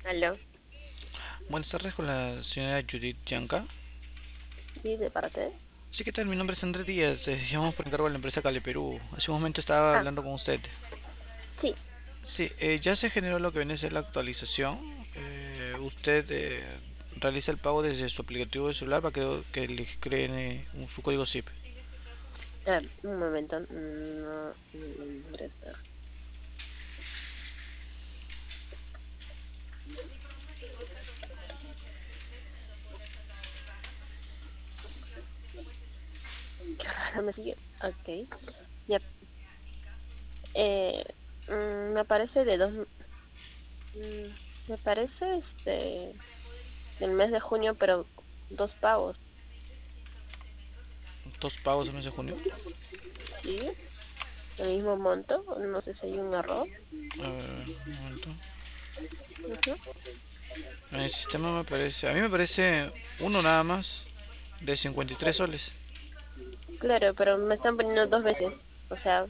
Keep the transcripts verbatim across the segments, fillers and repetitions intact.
Aló, Buenas tardes con la señora Judith Yanka. sí, de parte. Sí, ¿qué tal? Mi nombre es Andrés Díaz. Eh, llamamos por encargo de la empresa Cale Perú. Hace un momento estaba Ah, hablando con usted. sí, Sí, eh, ya se generó lo que viene a ser la actualización. Eh, usted eh, realiza el pago desde su aplicativo de celular para que, que le creen eh, un- su código S I P. ah, un momento, no ingresa. Qué raro me sigue. Ok, ya. Eh, mm, me parece de dos, mm, me parece este, del mes de junio, pero dos pagos, Dos pagos en mes de junio. ¿sí? El mismo monto, no sé si hay un error. A ver, un momento. Ujú. En el sistema me parece, a mí me parece uno nada más de cincuenta y tres soles. Claro, pero me están poniendo dos veces, o sea,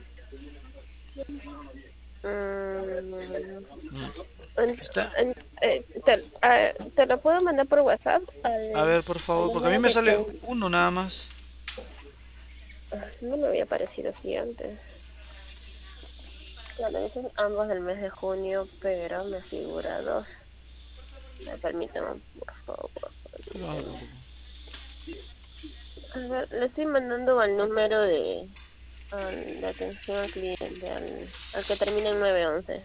mm, Mm, en- Está. en- eh, te, ah, te lo puedo mandar por WhatsApp A al, ver, por al favor, porque a mí número me que sale te... uno nada más. Ah, no me había parecido así antes. Claro, dicen ambos del mes de junio, pero me figura dos. Me permítame, por favor, No se permíteme. preocupe. A ver, le estoy mandando al número de, al- de atención al cliente, al, al que termina en nueve once.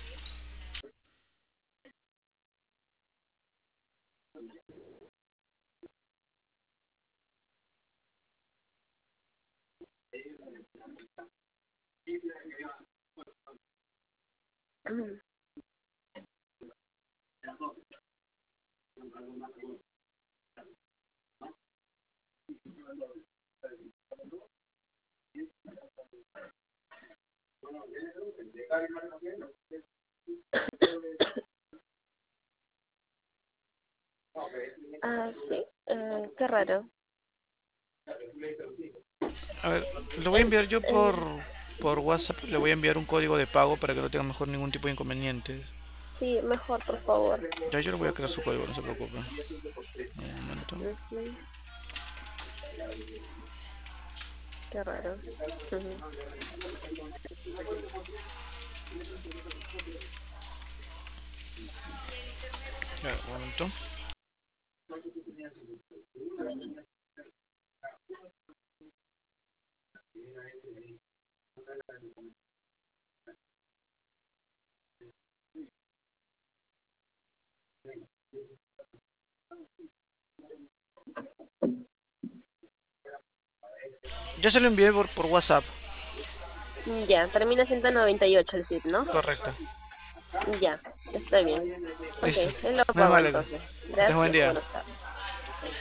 Ah, sí, eh, qué raro. A ver, le voy a El, enviar yo por, el, por WhatsApp, le voy a enviar un código de pago para que no tenga mejor ningún tipo de inconveniente. sí, mejor, por favor. Ya yo le voy a crear su código, no se preocupe. Un momento. Ujú, qué raro. Ujú. Ya, un momento. Ya se lo envié por, por WhatsApp. Ya, termina ciento noventa y ocho el S I P, ¿no? Correcto. Ya, está bien. Ok, Listo. él lo Muy pago amable. entonces. Que tenga buen Gracias, día. buenas tardes.